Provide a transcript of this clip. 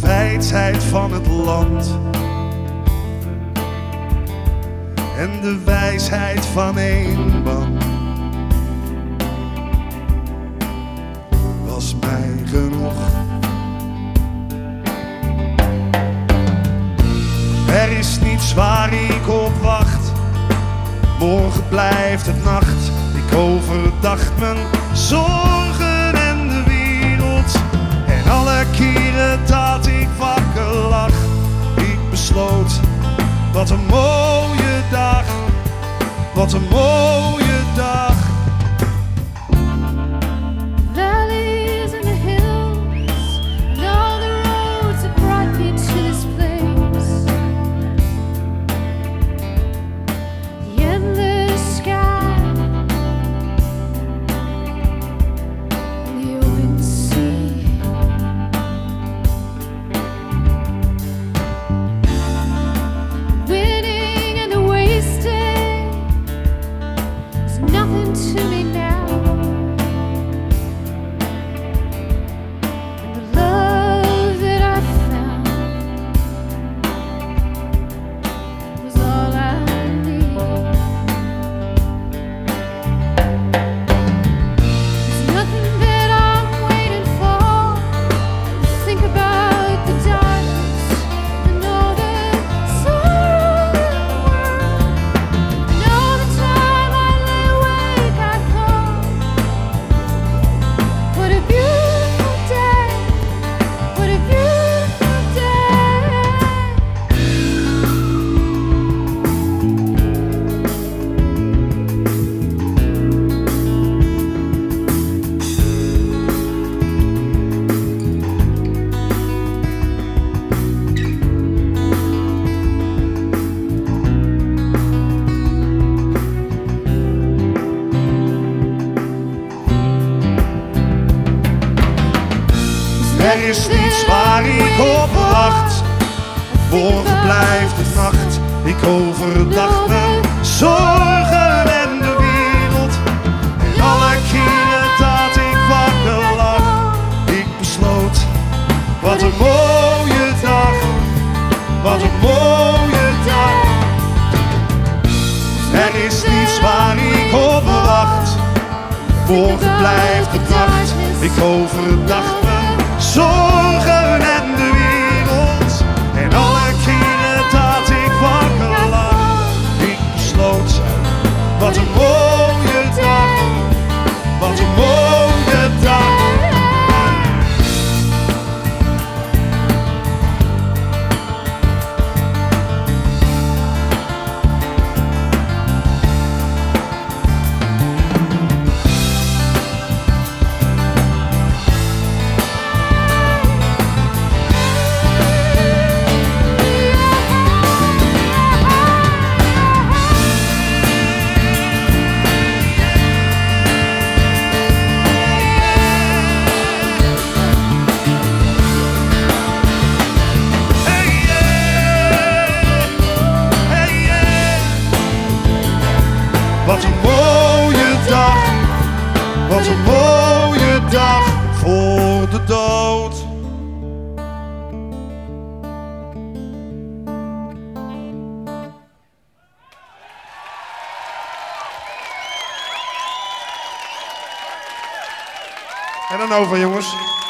wijdheid van het land en de wijsheid van één man was mij genoeg. Er is niets waar ik op wacht, morgen blijft het nacht. Ik overdacht mijn zorgen en de wereld, en alle keren dat ik wakker lag, ik besloot, wat een mooie dag, wat een mooie dag. Valleys and the hills and all the roads that brought me to this place, the endless sky and the open sea. Winning and the wasting is nothing to me now. The love that I found was all I need. There's nothing that I'm waiting for. Think about the darkness and all the sorrow in the world, and all the time I lay awake I thought, what a beautiful day, what a beautiful day. Er is niets waar ik op wacht, morgen blijft het nacht. Ik overdacht mijn zorgen en de wereld, en alle keren dat ik wakker lag, ik besloot, wat een mooie dag, wat een mooie dag. Er is niets waar ik op wacht, morgen blijft het nacht. Ik overdacht mijn zorgen en de wereld, en alle keren dat ik wakker lag, ik besloot, wat een mooie dag, wat een mooie dag. Wat een mooie dag, wat een mooie dag voor de dood. En dan over, jongens.